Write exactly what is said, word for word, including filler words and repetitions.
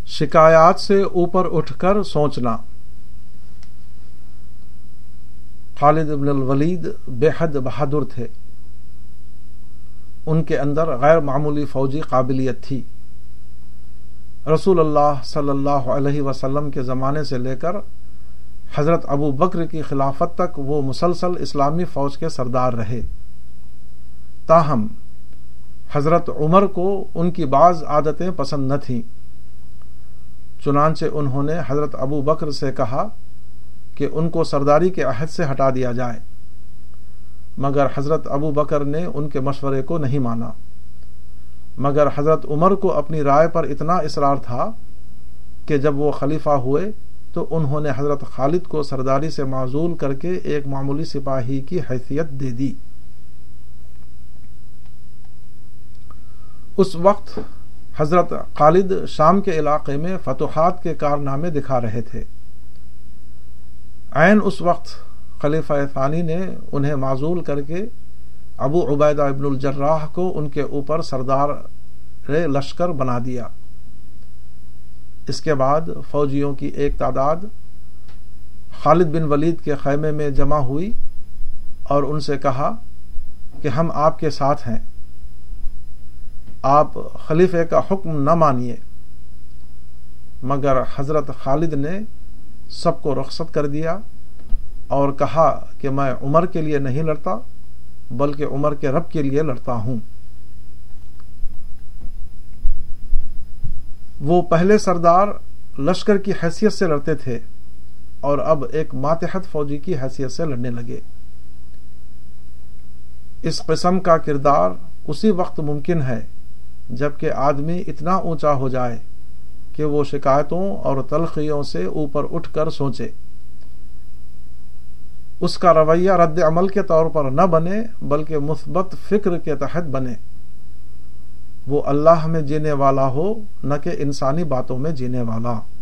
شکایات سے اوپر اٹھ کر سوچنا۔ خالد بن الولید بے حد بہادر تھے، ان کے اندر غیر معمولی فوجی قابلیت تھی۔ رسول اللہ صلی اللہ علیہ وسلم کے زمانے سے لے کر حضرت ابو بکر کی خلافت تک وہ مسلسل اسلامی فوج کے سردار رہے۔ تاہم حضرت عمر کو ان کی بعض عادتیں پسند نہ تھیں، چنانچہ انہوں نے حضرت ابو بکر سے کہا کہ ان کو سرداری کے عہد سے ہٹا دیا جائے، مگر حضرت ابو بکر نے ان کے مشورے کو نہیں مانا۔ مگر حضرت عمر کو اپنی رائے پر اتنا اصرار تھا کہ جب وہ خلیفہ ہوئے تو انہوں نے حضرت خالد کو سرداری سے معزول کر کے ایک معمولی سپاہی کی حیثیت دے دی۔ اس وقت حضرت خالد شام کے علاقے میں فتوحات کے کارنامے دکھا رہے تھے۔ عین اس وقت خلیفہ ثانی نے انہیں معزول کر کے ابو عبیدہ ابن الجراح کو ان کے اوپر سردار لشکر بنا دیا۔ اس کے بعد فوجیوں کی ایک تعداد خالد بن ولید کے خیمے میں جمع ہوئی اور ان سے کہا کہ ہم آپ کے ساتھ ہیں، آپ خلیفے کا حکم نہ مانیے۔ مگر حضرت خالد نے سب کو رخصت کر دیا اور کہا کہ میں عمر کے لیے نہیں لڑتا بلکہ عمر کے رب کے لیے لڑتا ہوں۔ وہ پہلے سردار لشکر کی حیثیت سے لڑتے تھے اور اب ایک ماتحت فوجی کی حیثیت سے لڑنے لگے۔ اس قسم کا کردار اسی وقت ممکن ہے جبکہ آدمی اتنا اونچا ہو جائے کہ وہ شکایتوں اور تلخیوں سے اوپر اٹھ کر سوچے، اس کا رویہ رد عمل کے طور پر نہ بنے بلکہ مثبت فکر کے تحت بنے، وہ اللہ میں جینے والا ہو نہ کہ انسانی باتوں میں جینے والا۔